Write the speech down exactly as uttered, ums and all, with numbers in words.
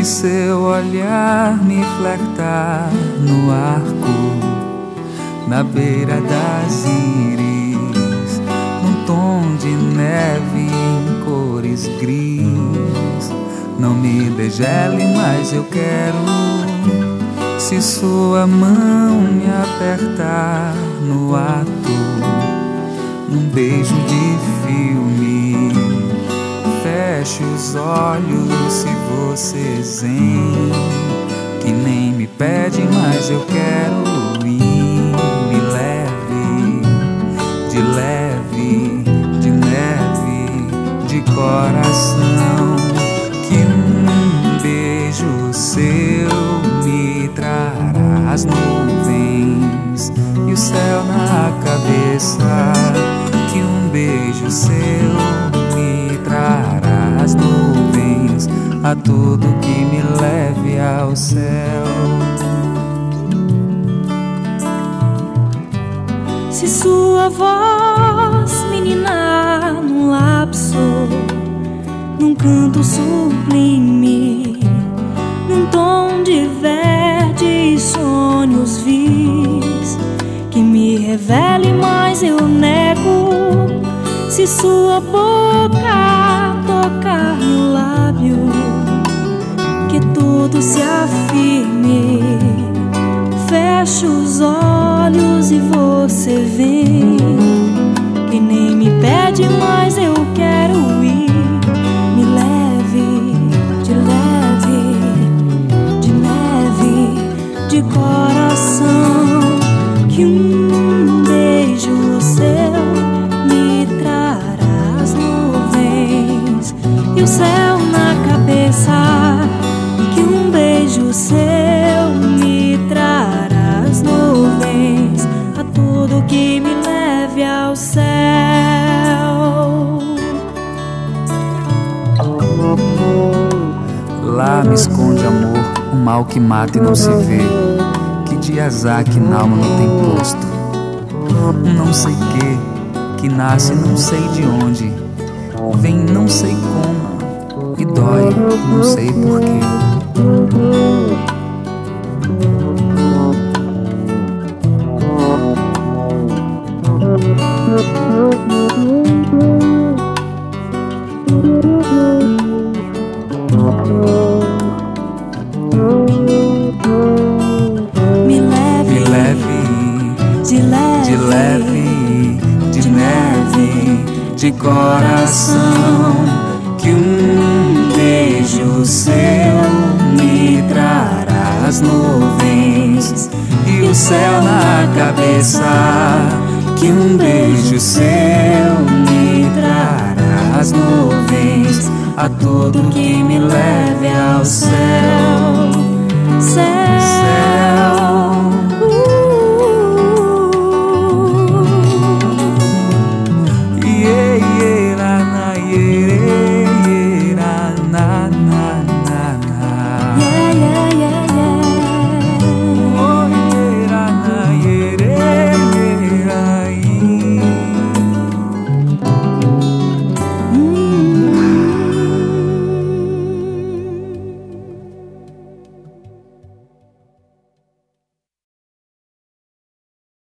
e seu olhar me flertar no arco, na beira das íris, num tom de neve em cores gris. Não me degele, mas eu quero, se sua mão me apertar no ato, num beijo de filme. Feche os olhos se você zen, que nem me pede, mas eu quero ir. Me leve, de leve, de neve, de coração, que um beijo seu me trará as nuvens e o céu na cabeça. Que um beijo seu me trará as nuvens, a tudo que me leve ao céu. Se sua voz me ninar num lapso, num canto sublime, num tom de verdes sonhos vis, que me revele, mas eu nego. Se sua boca tocar no lábio, que tudo se afirme. Fecho os olhos e você vem, que nem me pede, mas eu quero ir. Me leve, de leve, de neve, de coração, que um beijo seu me trará as nuvens e o céu na cabeça. Que um beijo seu me trará as nuvens, a tudo que me leve ao céu. Lá me esconde amor, o mal que mata e não se vê, que de azar que na alma não tem posto. Não sei que, que nasce não sei de onde, vem não sei como e dói não sei porquê. Me leve, Me leve, de leve, de leve, de neve, de coração, que um beijo seu me trará as nuvens e o céu na cabeça. Que um beijo seu me trará as nuvens, a tudo que me leve ao céu. céu.